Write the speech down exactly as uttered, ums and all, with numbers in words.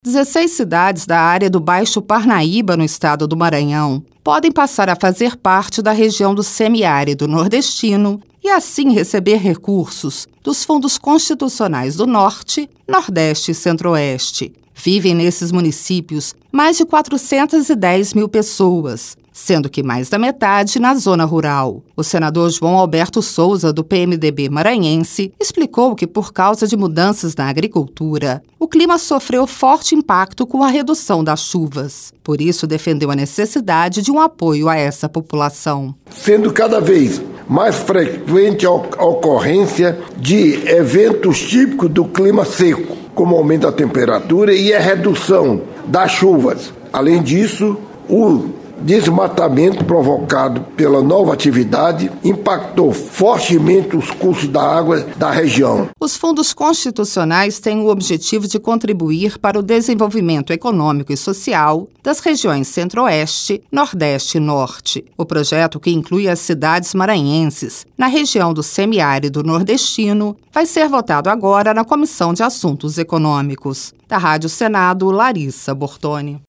dezesseis cidades da área do Baixo Parnaíba, no estado do Maranhão, podem passar a fazer parte da região do semiárido nordestino e assim receber recursos dos fundos constitucionais do Norte, Nordeste e Centro-Oeste. Vivem nesses municípios mais de quatrocentas e dez mil pessoas, sendo que mais da metade na zona rural. O senador João Alberto Souza, do P M D B maranhense, explicou que, por causa de mudanças na agricultura, o clima sofreu forte impacto com a redução das chuvas. Por isso, defendeu a necessidade de um apoio a essa população. Sendo cada vez mais frequente a ocorrência de eventos típicos do clima seco, como aumento da temperatura e a redução das chuvas. Além disso, o desmatamento provocado pela nova atividade impactou fortemente os cursos da água da região. Os fundos constitucionais têm o objetivo de contribuir para o desenvolvimento econômico e social das regiões Centro-Oeste, Nordeste e Norte. O projeto, que inclui as cidades maranhenses na região do semiárido nordestino, vai ser votado agora na Comissão de Assuntos Econômicos. Da Rádio Senado, Larissa Bortoni.